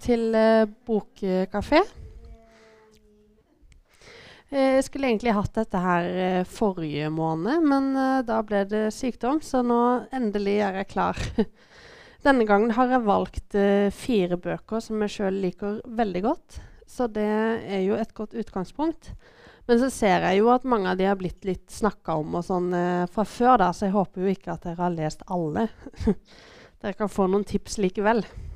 til Bokkafé. Jeg skulle egentlig hatt dette her forrige måned, men da ble det sykdom, så nå endelig er jeg klar. Denne gangen har jeg valgt 4 bøker som jeg selv liker veldig godt, så det er jo et godt utgangspunkt. Men så ser jeg jo at mange av de har blitt litt snakket om og sånn fra før da, så jeg håper jo ikke at dere har lest alle. Dere kan få noen tips likevel.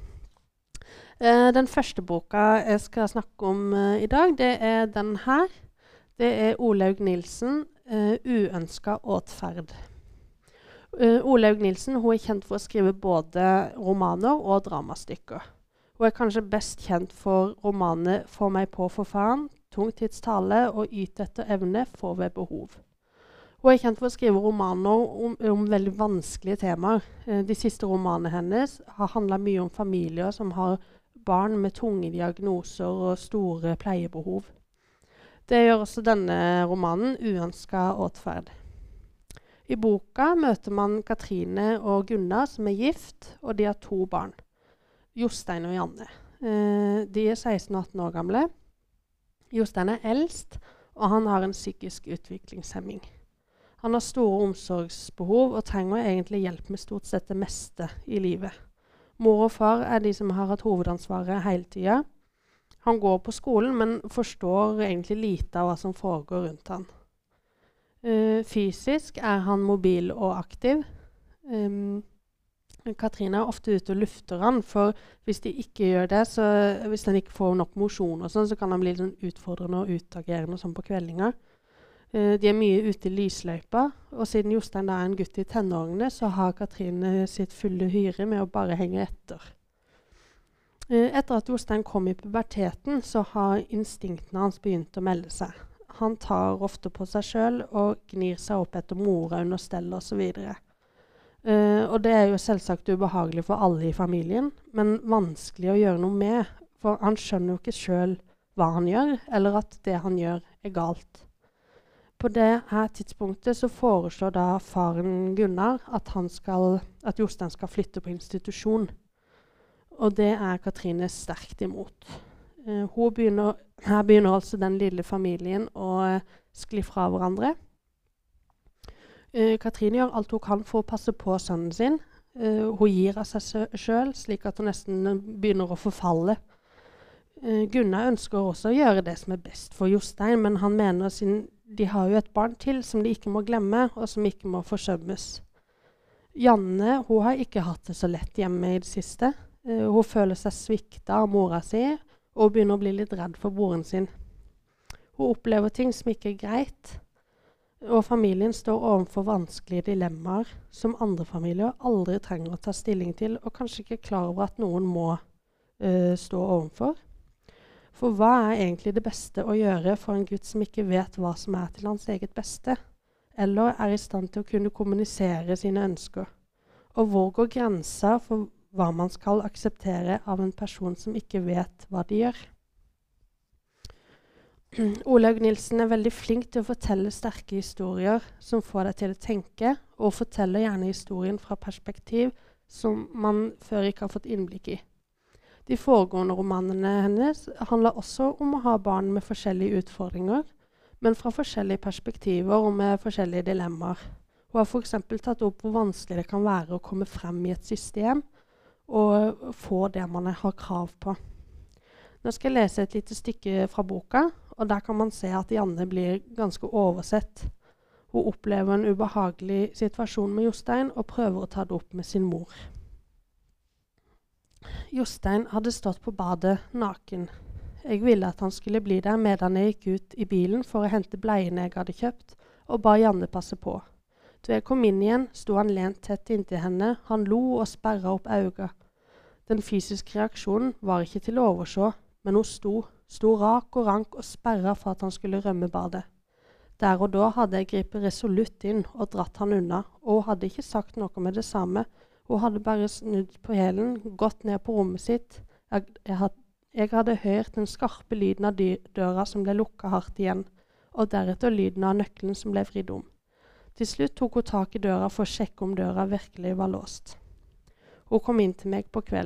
Den første boka jeg skal snakke om i dag, det er den her. Det er Olaug Nielsen, Uønsket åtferd. Olaug Nielsen, hun er kjent for å skrive både romaner og dramastykker. Hun er kanskje best kjent for romanene «Få meg på for faen», «Tungtidstale» og «Yt etter evne, få ved behov». Hun er kjent for å skrive romaner om veldig vanskelige temaer. De siste romanene hennes har handlet mye om familier som har barn med tunge diagnoser og store pleiebehov. Det gjør også denne romanen «Uønsket åtferd». I boka møter man Katrine og Gunnar som er gift, og de har 2 barn. Jostein og Janne. De er 16 og 18 år gamle. Jostein er eldst, og han har en psykisk utviklingshemming. Han har store omsorgsbehov og trenger egentlig hjelp med stort sett det meste i livet. Mor og far er de som har hatt hovedansvaret hele tiden. Han går på skolen, men forstår egentlig lite av hva som foregår rundt han. Fysisk er han mobil og aktiv. Katrine er ofte ute og lufter han, for hvis de ikke gjør det, så hvis han ikke får nok mosjon og sånn, så kan han bli sånn utfordrende og utagerende og sånn på kveldinger. De er mye ute i lysløypa, og siden Jostein er en gutt i tenårene, så har Katrine sitt fulle hyre med å bare henge etter. Etter at Jostein kom i puberteten, så har instinktene hans begynt å melde seg. Han tar ofte på seg selv og gnir seg opp etter mora under stell og så videre. Og det er jo selvsagt ubehagelig for alle i familien, men vanskelig å gjøre noe med, for han skjønner jo ikke selv hva han gjør, eller at det han gjør er galt. På det her tidspunktet så foreslår da faren Gunnar at Jostein skal flytte på institusjon. Og det er Katrine sterkt imot. Her begynner altså den lille familien å skli fra hverandre. Katrine gjør alt hun kan for å passe på sønnen sin. Hun gir av seg selv, slik at hun nesten begynner å forfalle. Gunnar ønsker også å gjøre det som er best for Jostein, men han mener siden de har jo et barn til som de ikke må glemme, og som ikke må forsømmes. Janne, hun har ikke hatt det så lett hjemme i det siste. Hun føler seg sviktet av mora si, og begynner å bli litt redd for broren sin. Hun opplever ting som ikke er greit, og familien står overfor vanskelige dilemmaer som andre familier aldri trenger å ta stilling til, og kanskje ikke er klar over at noen må stå overfor. For hva er egentlig det beste å gjøre for en gutt som ikke vet hva som er til hans eget beste, eller er i stand til å kunne kommunisere sine ønsker? Og hvor går grenser for hva man skal akseptere av en person som ikke vet hva de gjør? Olaug Nielsen er veldig flink til å fortelle sterke historier som får deg til å tenke, og forteller gjerne historien fra perspektiv som man før ikke har fått innblikk i. De foregående romanene hennes handler også om å ha barn med forskjellige utfordringer, men fra forskjellige perspektiver og med forskjellige dilemmaer. Hun har for eksempel tatt opp hvor vanskelig det kan være å komme frem i et system, og få det man har krav på. Nå skal jeg lese et lite stykke fra boka, og der kan man se at Janne blir ganske oversett. Hun opplever en ubehagelig situasjon med Jostein, og prøver å ta det opp med sin mor. Jostein hadde stått på badet naken. Jeg ville at han skulle bli der medan jeg gikk ut i bilen for å hente bleiene jeg hadde kjøpt, og ba Janne passe på. Da jeg kom inn igjen, sto han lent tett inntil henne. Han lo og sperret opp øynene. Den fysiske reaksjonen var ikke til å overse, men hun sto rak og rank og sperret for at han skulle rømme badet. Der og da hadde jeg gripet resolutt inn og dratt han unna, og hun hadde ikke sagt noe med det samme. Hun hadde bare snudd på hælen, gått ned på rommet sitt. Jeg hadde hørt den skarpe lyden av døra som ble lukket hardt igjen, og deretter lyden av nøkkelen som ble vridd om. Til slutt tok hun tak i døra for å sjekke om døra virkelig var låst. Hun kom inn til meg på kvelden.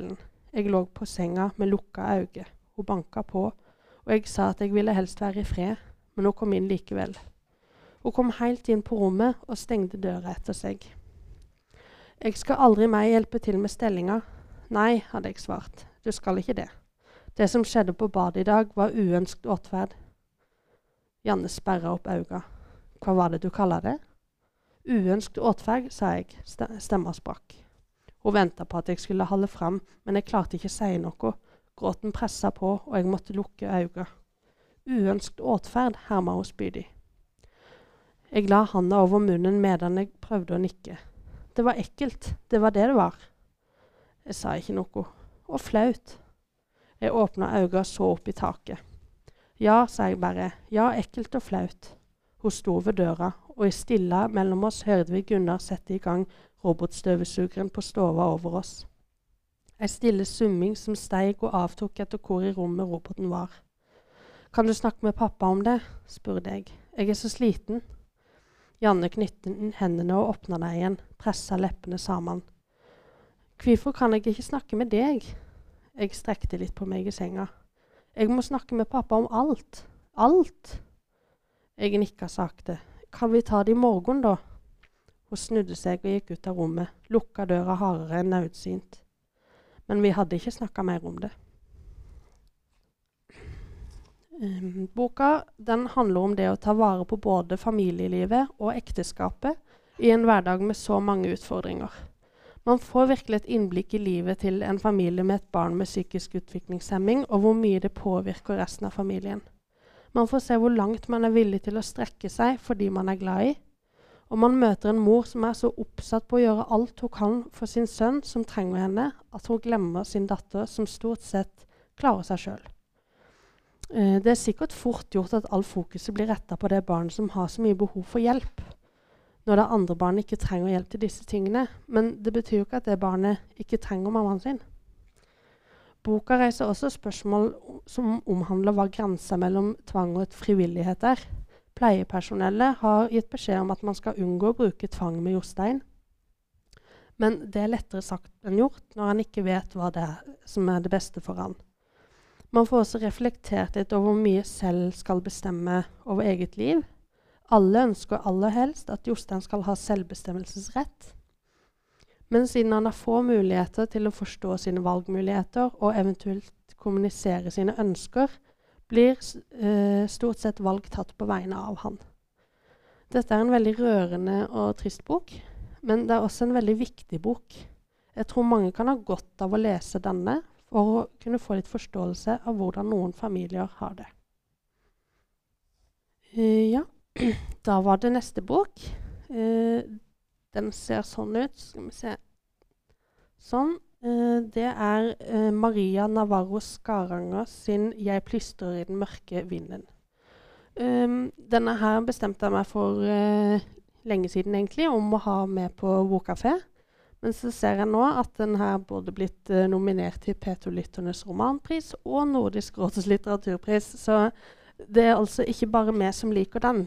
Jeg lå på senga med lukka øyne. Hun banka på, og jeg sa at jeg ville helst være i fred, men hun kom inn likevel. Hun kom helt inn på rommet og stengte døra etter seg. Jeg skal aldri mer hjelpe til med stellinga. Nei, hadde jeg svart. Du skal ikke det. Det som skjedde på badet i dag var uønsket åtferd. Janne sperret opp øynene. Hva var det du kaller det? Uønsket åtferd, sa jeg. Stemma sprakk. Hun ventet på at jeg skulle holde fram, men jeg klarte ikke å si noe. Gråten presset på, og jeg måtte lukke øynene. Uønsket åtferd, hermet hun spydig. Jeg la handa over munnen medan jeg prøvde å nikke. Det var ekkelt, det var det det var. Jeg sa ikke noe. Og flaut. Jeg åpnet øynene og så opp i taket. Ja, sa jeg bare. Ja, ekkelt og flaut. Hun sto ved døra, og i stilla mellom oss hørte vi Gunnar sette i gang robotstøvesugeren på stova over oss. En stille summing som steig og avtok etter hvor i rommet roboten var. Kan du snakke med pappa om det? Spurte jeg. Jeg er så sliten. Janne knyttet hendene og åpnet deg igjen, presset leppene sammen. Hvorfor kan jeg ikke snakke med deg? Jeg strekte litt på meg i senga. Jeg må snakke med pappa om alt. Alt! Jeg nikket sakte. Kan vi ta det i morgen da? Hun snudde seg og gikk ut av rommet, lukket døra hardere enn nødsynt. Men vi hadde ikke snakket mer om det. Boka den handler om det å ta vare på både familielivet og ekteskapet i en hverdag med så mange utfordringer. Man får virkelig et innblikk i livet til en familie med et barn med psykisk utviklingshemming, og hvor mye det påvirker resten av familien. Man får se hvor langt man er villig til å strekke seg fordi man er glad i, og man møter en mor som er så oppsatt på å gjøre alt hun kan for sin sønn som trenger henne, at hun glemmer sin datter som stort sett klarer seg selv. Det er sikkert fort gjort at all fokuset blir rettet på det barnet som har så mye behov for hjelp, når det andre barnet ikke trenger hjelp til disse tingene, men det betyr jo ikke at det barnet ikke trenger mammaen sin. Boka reiser også spørsmål som omhandler hva grensen mellom tvang og frivillighet er. Pleiepersonellet har gitt beskjed om at man skal unngå å bruke tvang med Jostein, men det er lettere sagt enn gjort når han ikke vet hva det er som er det beste for han. Man får også reflektert litt over hvor mye selv skal bestemme over eget liv. Alle ønsker aller helst at Jostein skal ha selvbestemmelsesrett. Men siden han har få muligheter til å forstå sine valgmuligheter og eventuelt kommunisere sine ønsker, blir stort sett valg tatt på vegne av han. Dette er en veldig rørende og trist bok, men det er også en veldig viktig bok. Jeg tror mange kan ha godt av å lese denne, for å kunne få litt forståelse av hvordan noen familier har det. Ja, da var det neste bok. Den ser sånn ut. Skal vi se. Sånn. Det er Maria Navarro Skaranger sin «Jeg plystrer i den mørke vinden». Denne her bestemte jeg meg for lenge siden egentlig, om å ha med på Bokkafé. Men så ser jeg nå at den her både blitt nominert til P2-lytternes romanpris og Nordisk råds litteraturpris, så det er altså ikke bare meg som liker den.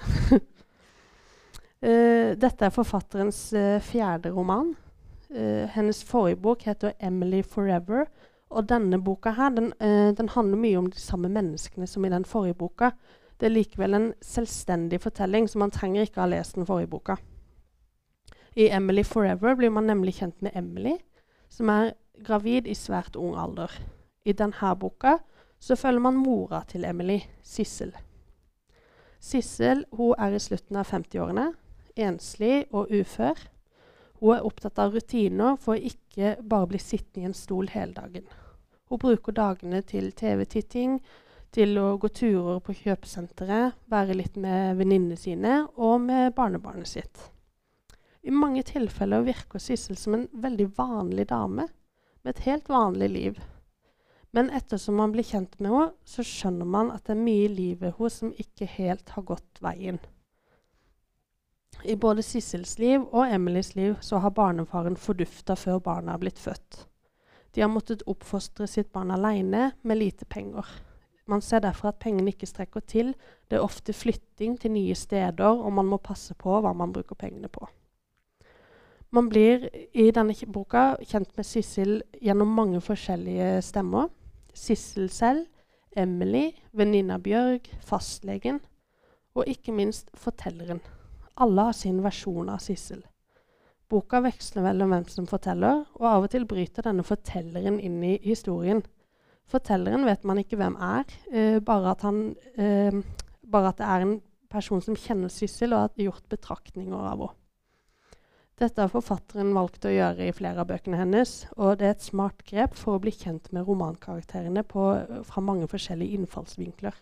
Dette er forfatterens fjerde roman. Hennes forrige bok heter Emily Forever, og denne boka her, den handler mye om de samme menneskene som i den forrige boka. Det er likevel en selvstendig fortelling, så man trenger ikke ha lest den forrige boka. I Emily Forever blir man nemlig kjent med Emily, som er gravid i svært ung alder. I denne boka så følger man mora til Emily, Sissel. Sissel, hun er i slutten av 50-årene, enslig og ufør. Hun er opptatt av rutiner for å ikke bare bli sittende i en stol hele dagen. Hun bruker dagene til TV-titting, til å gå turer på kjøpesenteret, være litt med venninnene sine og med barnebarnet sitt. I mange tilfeller virker Sissel som en veldig vanlig dame, med et helt vanlig liv. Men ettersom man blir kjent med henne, så skjønner man at det er mye i livet henne som ikke helt har gått veien. I både Sissels liv og Emilys liv så har barnefaren forduftet før barna har blitt født. De har måttet oppfostre sitt barn alene med lite penger. Man ser derfor at pengene ikke strekker til. Det er ofte flytting til nye steder, og man må passe på hva man bruker pengene på. Man blir i denne boka kjent med Sissel gjennom mange forskjellige stemmer. Sissel selv, Emily, venninna Bjørg, fastlegen, og ikke minst fortelleren. Alle har sin versjon av Sissel. Boka veksler mellom hvem som forteller, og av og til bryter denne fortelleren inn i historien. Fortelleren vet man ikke hvem bare at det er en person som kjenner Sissel og har gjort betraktninger av henne. Dette har forfatteren valgt å gjøre i flere av bøkene hennes, og det er et smart grep for å bli kjent med romankarakterene fra mange forskjellige innfallsvinkler.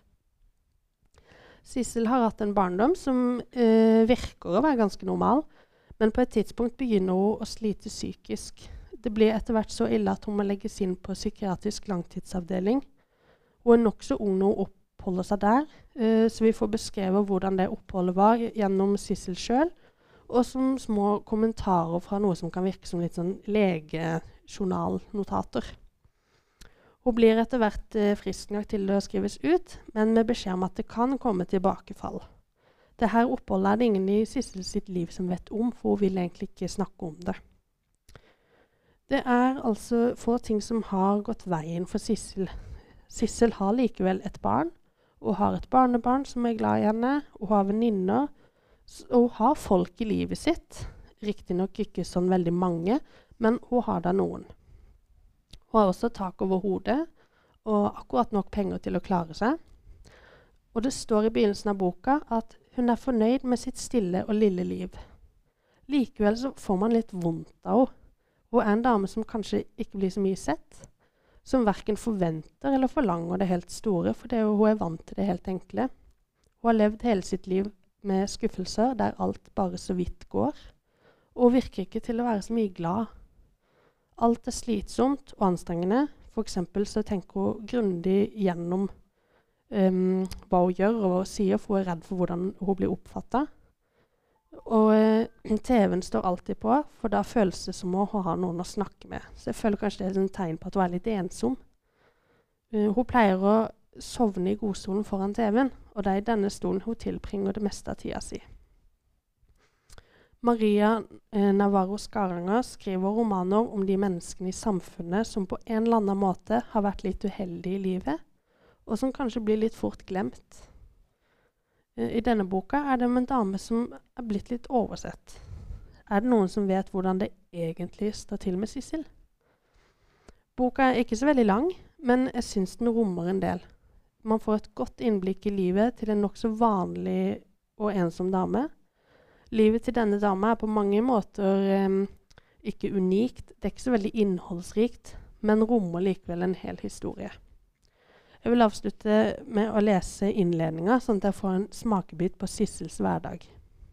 Sissel har hatt en barndom som virker å være ganske normal, men på et tidspunkt begynner hun å slite psykisk. Det blir etter hvert så ille at hun må legges inn på psykiatrisk langtidsavdeling. Hun er nok så ung når hun oppholder seg der, så vi får beskrevet hvordan det oppholdet var gjennom Sissel selv, og som små kommentarer fra noe som kan virke som litt sånn legejournalnotater. Hun blir etter hvert frisk nok til å skrives ut, men med beskjed om at det kan komme tilbakefall. Dette oppholdet er det ingen i Sissel sitt liv som vet om, for hun vil egentlig ikke snakke om det. Det er altså få ting som har gått veien for Sissel. Sissel har likevel et barn, og har et barnebarn som er glad i henne, og har venninner, og hun har folk i livet sitt, riktig nok ikke sånn veldig mange, men hun har da noen. Hun har også tak over hodet, og akkurat nok penger til å klare seg. Og det står i begynnelsen av boka at hun er fornøyd med sitt stille og lille liv. Likevel så får man litt vondt av henne. Hun er en dame som kanskje ikke blir så mye sett, som hverken forventer eller forlanger det helt store, for hun er vant til det helt enkle. Hun har levd hele sitt liv med skuffelser der alt bare så vidt går, og virker ikke til å være så mye glad. Alt er slitsomt og anstrengende. For eksempel så tenker hun grundig gjennom hva hun gjør og hva hun sier, for hun er redd for hvordan hun blir oppfattet. Og TV-en står alltid på, for da føles det som å ha noen å snakke med. Så jeg føler kanskje det er et tegn på at hun er litt ensom. Hun pleier å sovne i godstolen foran TV-en, og det er i denne stolen hun tilbringer det meste av tida si. Maria Navarro Skaranger skriver romaner om de menneskene i samfunnet som på en eller annen måte har vært litt uheldige i livet, og som kanskje blir litt fort glemt. I denne boka er det om en dame som er blitt litt oversett. Er det noen som vet hvordan det egentlig står til med Sissel? Boka er ikke så veldig lang, men jeg synes den rommer en del. Man får et godt innblikk i livet til en nok så vanlig og ensom dame. Livet til denne dama er på mange måter ikke unikt, det er ikke så veldig innholdsrikt, men rommer likevel en hel historie. Jeg vil avslutte med å lese innledningen, sånn at jeg får en smakebit på Sissels hverdag.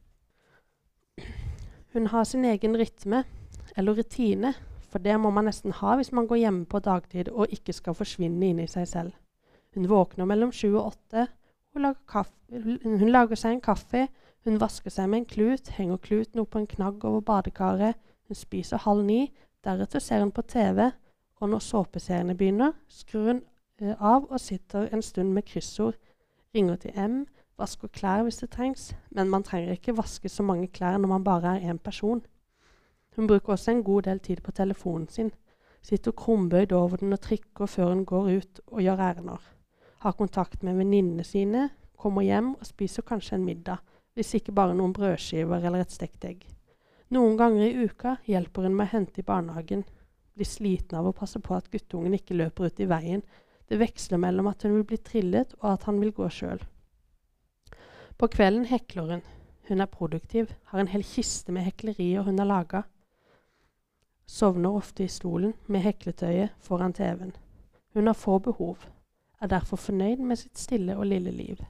Hun har sin egen rytme, eller rutine, for det må man nesten ha hvis man går hjemme på dagtid og ikke skal forsvinne inn i seg selv. Hun våkner mellom 7 og 8, hun lager seg en kaffe, hun vasker seg med en klut, henger kluten opp på en knagg over badekaret, hun spiser 8:30, deretter ser hun på TV, og når såpeseriene begynner, skrur hun av og sitter en stund med kryssord, ringer til M, vasker klær hvis det trengs, men man trenger ikke vaske så mange klær når man bare er en person. Hun bruker også en god del tid på telefonen sin, sitter krumbøyd over den og trykker før hun går ut og gjør ærender. Har kontakt med venninnene sine, kommer hjem og spiser kanskje en middag, hvis ikke bare noen brødskiver eller et stekt egg. Noen ganger i uka hjelper hun med å hente i barnehagen, blir sliten av å passe på at guttungen ikke løper ut i veien. Det veksler mellom at hun vil bli trillet og at han vil gå selv. På kvelden hekler hun. Hun er produktiv, har en hel kiste med heklerier hun har laget. Sovner ofte i stolen med hekletøyet foran TV-en. Hun har få behov, er derfor fornøyd med sitt stille og lille liv.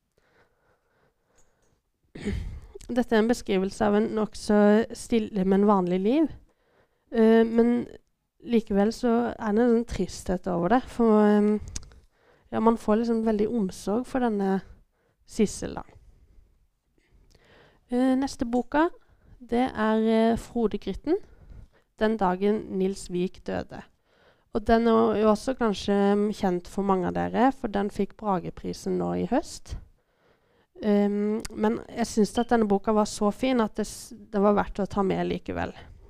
Dette er en beskrivelse av en nok så stille, men vanlig liv. Men likevel så er det en tristhet over det, for man får liksom veldig omsorg for denne Sissel da. Neste boka, det er Frodegrytten, den dagen Nils Vik døde. Og den er jo også kanskje kjent for mange av dere, for den fikk Brageprisen nå i høst. Men jeg synes at denne boka var så fin at det var verdt å ta med likevel.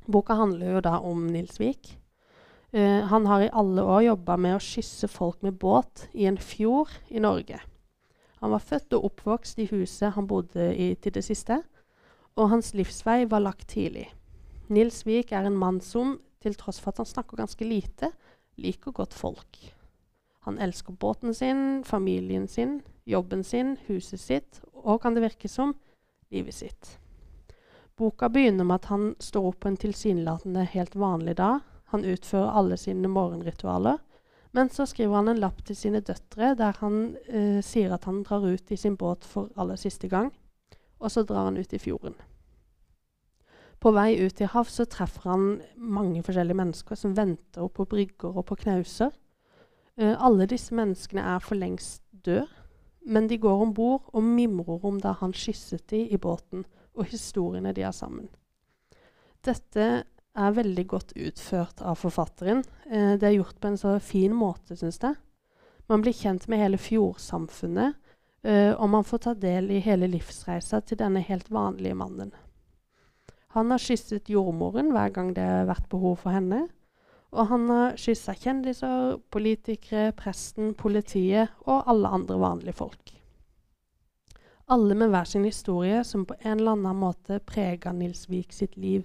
Boka handler jo da om Nils Vik. Han har i alle år jobbet med å skysse folk med båt i en fjord i Norge. Han var født og oppvokst i huset han bodde i til det siste, og hans livsvei var lagt tidlig. Nils Vik er en mann som, til tross for at han snakker ganske lite, liker godt folk. Han elsker båten sin, familien sin, jobben sin, huset sitt, og kan det virke som, livet sitt. Boka begynner med at han står opp på en tilsynelatende helt vanlig dag. Han utfører alle sine morgenritualer, men så skriver han en lapp til sine døtre der han sier at han drar ut i sin båt for aller siste gang, og så drar han ut i fjorden. På vei ut i hav så treffer han mange forskjellige mennesker som venter på brygger og på knauser. Alle disse menneskene er for lengst døde, men de går ombord og mimrer om da han kysset de i båten, og historiene de har sammen. Dette er veldig godt utført av forfatteren. Det er gjort på en så fin måte, synes jeg. Man blir kjent med hele fjordsamfunnet, og man får ta del i hele livsreisa til denne helt vanlige mannen. Han har kysset jordmoren hver gang det har vært behov for henne, og han har kysset kjendiser, politikere, presten, politiet og alle andre vanlige folk. Alle med hver sin historie som på en eller annen måte preger Nils Vik sitt liv.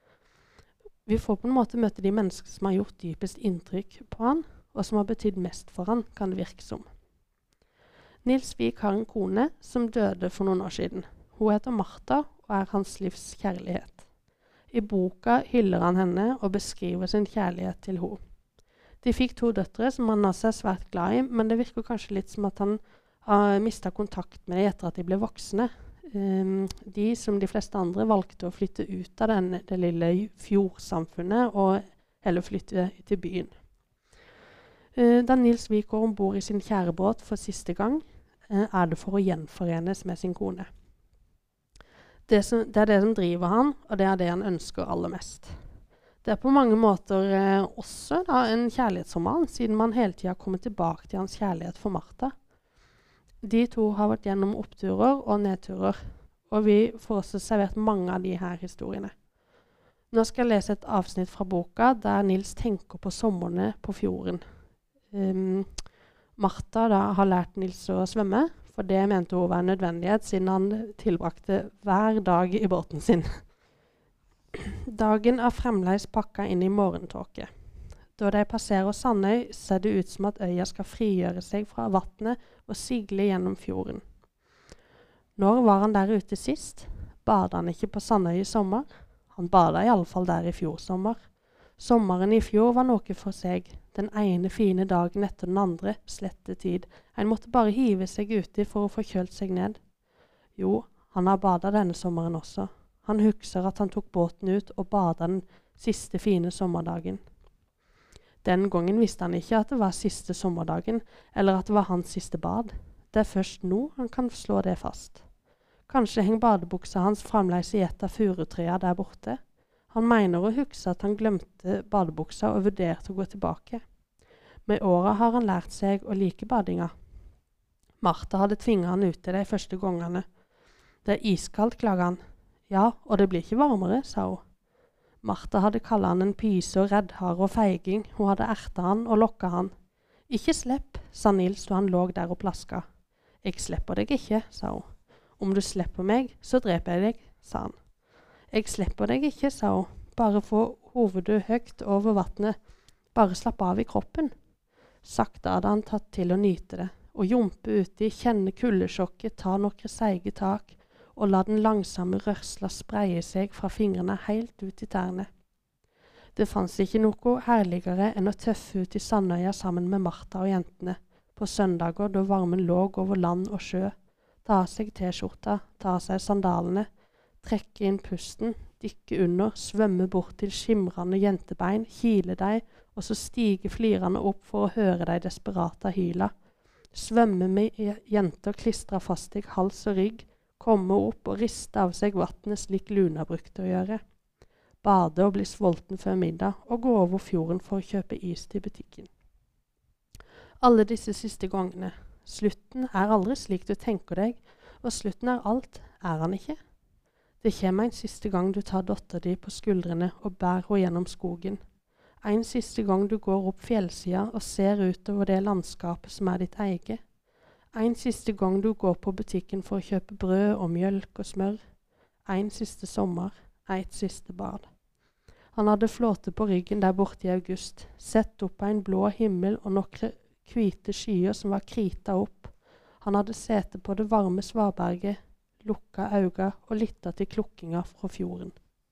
Vi får på en måte møte de mennesker som har gjort dypest inntrykk på han, og som har betydd mest for han, kan det virke som. Nils Vik har en kone som døde for noen år siden. Hun heter Martha og er hans livs kjærlighet. I boka hyller han henne og beskriver sin kjærlighet til henne. De fikk 2 døtre som han også er svært glad i, men det virker kanskje litt som at han har mistet kontakt med dem etter at de ble voksne. De, som de fleste andre, valgte å flytte ut av det lille fjordsamfunnet og heller flytte til byen. Da Nils Vik går ombord i sin kjære båt for siste gang, er det for å gjenforenes med sin kone. Det er det som driver han, og det er det han ønsker aller mest. Det er på mange måter også da, en kjærlighetsroman, siden man hele tiden kommer tilbake til hans kjærlighet for Martha. De 2 har vært gjennom oppturer og nedturer, og vi får også servert mange av de her historiene. Nå skal jeg lese et avsnitt fra boka der Nils tenker på somrene på fjorden. Martha da har lært Nils å svømme, for det mente hun var en nødvendighet siden han tilbrakte hver dag i båten sin. Dagen er fremleis pakket inn i morgentåke. Da de passerer Sandøy, ser det ut som at øya skal frigjøre seg fra vattnet og sigle gjennom fjorden. Når var han der ute sist? Badet han ikke på Sandøy i sommer? Han badet i alle fall der i fjor sommer. Sommeren i fjor var noe for seg. Den ene fine dagen etter den andre, slette tid. Han måtte bare hive seg uti for å få kjølt seg ned. Jo, han har badet denne sommeren også. Han husker at han tok båten ut og badet den siste fine sommerdagen. Den gangen visste han ikke at det var siste sommerdagen, eller at det var hans siste bad. Det er først nå han kan slå det fast. Kanskje henger badebuksa hans fremleis i et av furutrea der borte. Han mener å huske at han glemte badebuksa og vurderte å gå tilbake. Med året har han lært seg å like badinga. Martha hadde tvinget han ut til de første gangene. Det er iskaldt, klaget han. Ja, og det blir ikke varmere, sa hun. Martha hadde kallet han en pyse og reddhare og feiging. Hun hadde ertet han og lokket han. Ikke slepp, sa Nils da han lå der og plaska. Jeg slipper deg ikke, sa hun. Om du slipper meg, så dreper jeg deg, sa han. Jeg slipper deg ikke, sa hun. Bare få hovedet høyt over vattnet. Bare slapp av i kroppen. Sakte hadde han tatt til å nyte det, og jumpe uti, kjenne kuldesjokket, ta noen seige tak, og la den langsomme rørsla spreie seg fra fingrene helt ut i tærne. Det fanns ikke noe herligere enn å tøffe ut i Sandøya sammen med Martha og jentene, på søndager da varmen låg over land og sjø, ta av seg t-skjorta, ta av seg sandalene, trekke inn pusten, dykke under, svømme bort til skimrende jentebein, kile deg, og så stige flirende opp for å høre deg desperata hyla. Svømme med jenter klistra fast i hals og rygg, komme opp og riste av seg vattnet slik Luna brukte å gjøre. Bade og bli sulten før middag, og gå over fjorden for å kjøpe is til butikken. Alle disse siste gangene. Slutten er aldri slik du tenker deg, og slutten er alt, er han ikke? Det kommer en siste gang du tar datter di på skuldrene og bærer henne gjennom skogen. En siste gang du går opp fjellsida og ser utover det landskapet som er ditt eget. En siste gang du går på butikken for å kjøpe brød og mjølk og smør. En siste sommer, et siste bad. Han hadde flåte på ryggen der borte i august, sett opp på en blå himmel og nokre hvite skyer som var krita opp. Han hadde sete på det varme svaberget, lukka auga og lytta til klukkinga fra fjorden.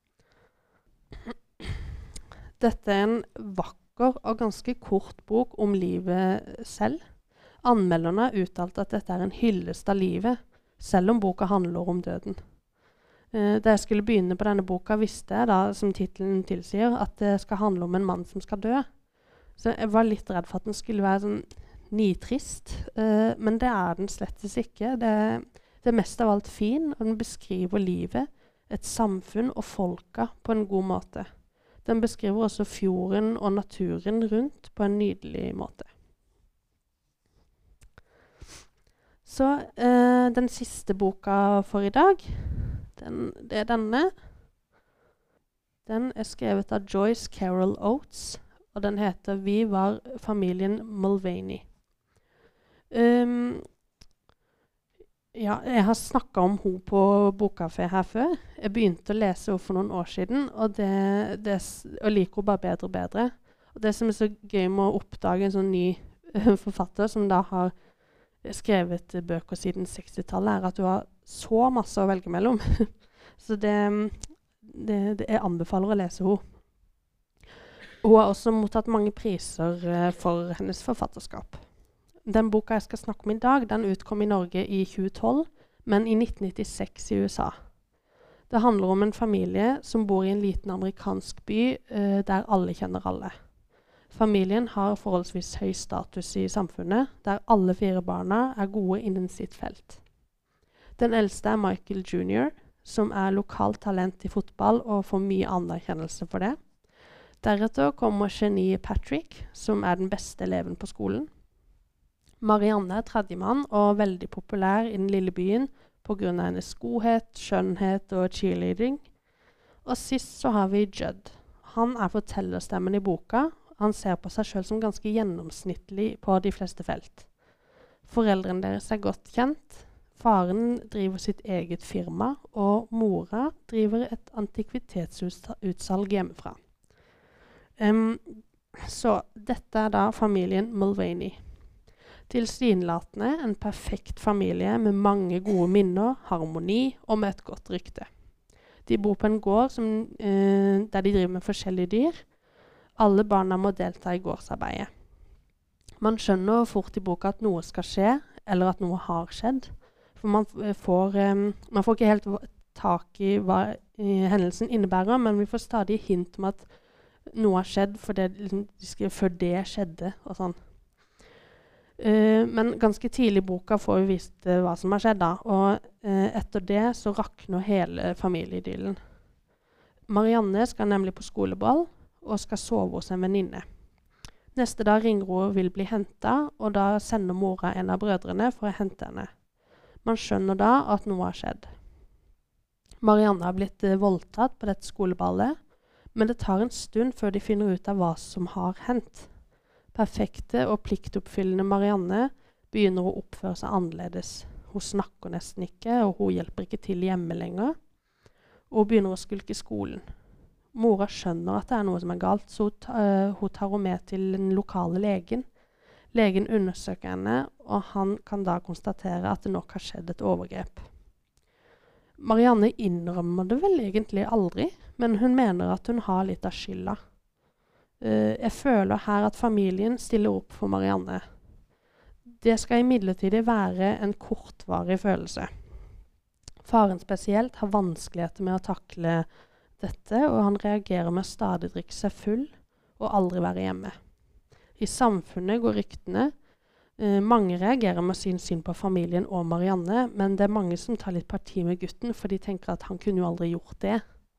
Dette er en vakker og ganske kort bok om livet selv. Anmelderne uttalte at dette er en hyllest av livet, selv om boka handler om døden. Da jeg skulle begynne på denne boka, visste jeg da, som titelen tilsier, at det skal handle om en mann som skal dø. Så jeg var litt redd for at den skulle være sånn nitrist, men det er den slettes ikke. Det er mest av alt fin, og den beskriver livet, et samfunn og folka på en god måte. Den beskriver også fjorden og naturen rundt på en nydelig måte. Så den siste boka for i dag, det er denne. Den er skrevet av Joyce Carol Oates, og den heter «Vi var familien Mulvaney». Ja, jeg har snakket om henne på bokkafé her før. Jeg begynte å lese henne for noen år siden, og liker henne bare bedre og bedre. Og det som er så gøy med å oppdage en sånn ny forfatter som da har skrevet bøker siden 60-tallet, er at du har så masse å velge mellom. Så jeg anbefaler å lese henne. Hun har også mottatt mange priser for hennes forfatterskap. Den boka jeg skal snakke om i dag, den utkom i Norge i 2012, men i 1996 i USA. Det handler om en familie som bor i en liten amerikansk by der alle kjenner alle. Familien har forholdsvis høy status i samfunnet, der alle 4 barna er gode innen sitt felt. Den eldste er Michael Jr., som er lokalt talent i fotball og får mye anerkjennelse for det. Deretter kommer geniet Patrick, som er den beste eleven på skolen. Marianne er tredjemann og veldig populær i den lille byen på grunn av hennes godhet, skjønnhet og cheerleading. Og sist så har vi Judd. Han er fortellerstemmen i boka. Han ser på seg selv som ganske gjennomsnittlig på de fleste felt. Foreldrene deres er godt kjent. Faren driver sitt eget firma, og mora driver et antikvitetsutsalg hjemmefra. Så dette er da familien Mulvaney. Tilsynelatende en perfekt familie med mange gode minner, harmoni og med et godt rykte. De bor på en gård der de driver med forskjellige dyr. Alle barna må delta i gårdsarbeidet. Man skjønner fort i boka at noe skal skje, eller at noe har skjedd. For man får ikke helt tak i hva hendelsen innebærer, men vi får stadig hint om at noe har skjedd før det skjedde. Og sånn. Men ganske tidlig i boka får vi vist hva som har skjedd da, og etter det så rakner hele familieidyllen. Marianne skal nemlig på skoleball, og skal sove hos en venninne. Neste dag ringer hun og vil bli hentet, og da sender mora en av brødrene for å hente henne. Man skjønner da at noe har skjedd. Marianne har blitt voldtatt på dette skoleballet, men det tar en stund før de finner ut av hva som har hendt. Perfekte og pliktoppfyllende Marianne begynner å oppføre seg annerledes. Hun snakker nesten ikke, og hun hjelper ikke til hjemme lenger. Og hun begynner å skulke skolen. Mora skjønner at det er noe som er galt, så hun tar henne med til den lokale legen. Legen undersøker henne, og han kan da konstatere at det nok har skjedd et overgrep. Marianne innrømmer det vel egentlig aldri, men hun mener at hun har litt av skylda. Jeg føler her at familien stiller opp for Marianne. Det skal imidlertid være en kortvarig følelse. Faren spesielt har vanskeligheter med å takle dette, og han reagerer med å stadig drikke seg full og aldri være hjemme. I samfunnet går ryktene. Mange reagerer med sin syn på familien og Marianne, men det er mange som tar litt parti med gutten, for de tenker at han kunne jo aldri gjort det.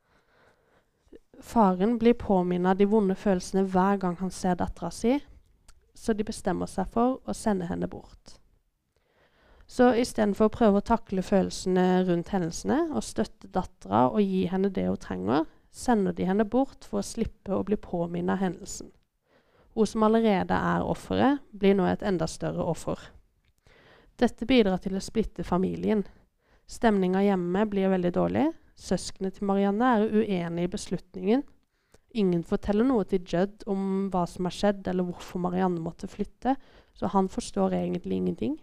Faren blir påminnet av de vonde følelsene hver gang han ser datteren sin, så de bestemmer seg for å sende henne bort. Så I stedet for å prøve å takle følelsene rundt hendelsene og støtte datteren og gi henne det hun trenger, sender de henne bort for å slippe å bli påminnet av hendelsen. Hun som allerede offeret, blir nå et enda større offer. Dette bidrar til å splitte familien. Stemningen hjemme blir veldig dårlig. Søskene til Marianne uenige I beslutningen. Ingen forteller noe til Judd om hva som har skjedd, eller hvorfor Marianne måtte flytte, så han forstår egentlig ingenting.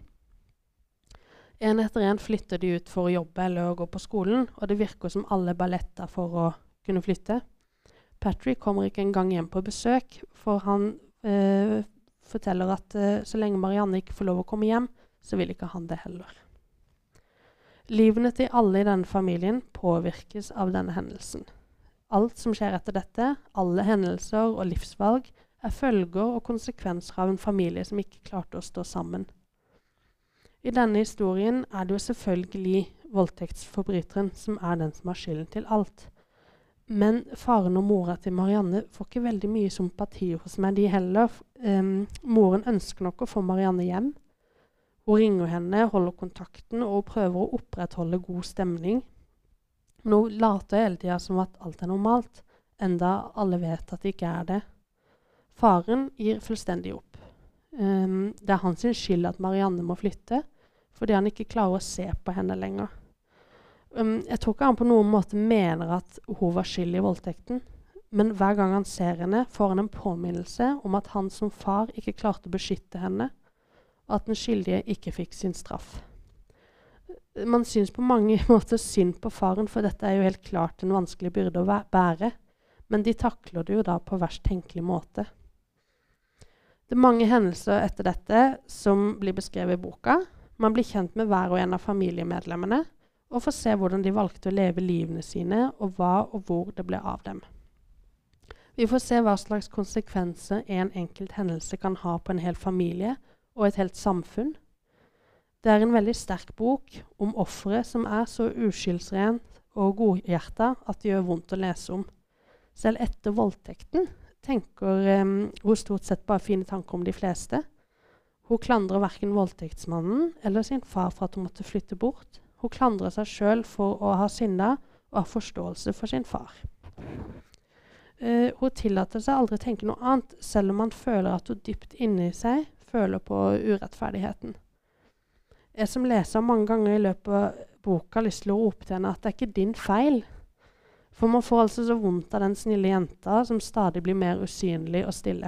En etter en flytter de ut for å jobbe eller å gå på skolen, og det virker som alle balletter for å kunne flytte. Patrick kommer ikke engang hjem på besøk, for han forteller at så lenge Marianne ikke får lov å komme hjem, så vil ikke han det heller. Livene til alle I denne familien påvirkes av denne hendelsen. Alt som skjer etter dette, alle hendelser og livsvalg, følger og konsekvenser av en familie som ikke klarte å stå sammen. I denne historien det jo selvfølgelig voldtektsforbryteren som den som har skylden til alt. Men faren og mora til Marianne får ikke veldig mye sympati hos meg de heller. Moren ønsker nok å få Marianne hjem. Hun ringer henne, holder kontakten og prøver å opprettholde god stemning. Men hun later hele tiden som at alt normalt, enda alle vet at det ikke det. Faren gir fullstendig opp. Det hans skyld at Marianne må flytte, fordi han ikke klarer å se på henne lenger. Jeg tror ikke han på noen måte mener at hun var skyld I voldtekten, men hver gang han ser henne, får han en påminnelse om at han som far ikke klarte å beskytte henne, og at den skyldige ikke fikk sin straff. Man synes på mange måter synd på faren, for dette jo helt klart en vanskelig byrde å bære, men de takler det jo da på verst tenkelig måte. Det mange hendelser etter dette som blir beskrevet I boka. Man blir kjent med hver og en av familiemedlemmene, og får se hvordan de valgte å leve livene sine, og hva og hvor det ble av dem. Vi får se hva slags konsekvenser en enkelt hendelse kan ha på en hel familie og et helt samfunn. Det en veldig sterk bok om offeret som så uskyldsrent og godhjertet at det gjør vondt å lese om. Selv etter voldtekten tenker hun stort sett bare fine tanker om de fleste. Hun klandrer hverken voldtektsmannen eller sin far for at hun måtte flytte bort. Hun klandrer seg selv for å ha sinne og ha forståelse for sin far. Hun tillater seg aldri å tenke noe annet, selv om man føler at hun dypt inne I seg føler på urettferdigheten. Jeg som leser mange ganger I løpet av boka lyst til å rope til henne at det ikke din feil. For man får altså så vondt av den snille jenta som stadig blir mer usynlig og stille.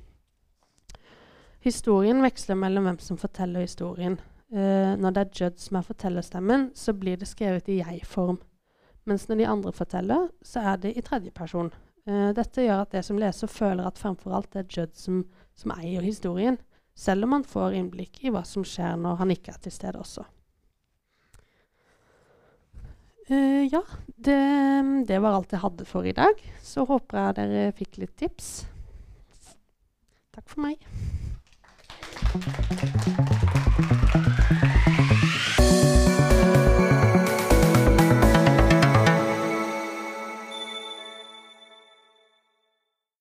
Historien veksler mellom hvem som forteller historien. Når det Judd som fortellerstemmen, så blir det skrevet I jeg-form. Mens når de andre forteller, så det I tredje person. Dette gjør at det som leser føler at fremfor alt det Judd som eier historien, selv om man får innblikk I hva som skjer når han ikke til stede også. Ja, det var alt jeg hadde for I dag. Så håper jeg dere fikk litt tips. Takk for meg.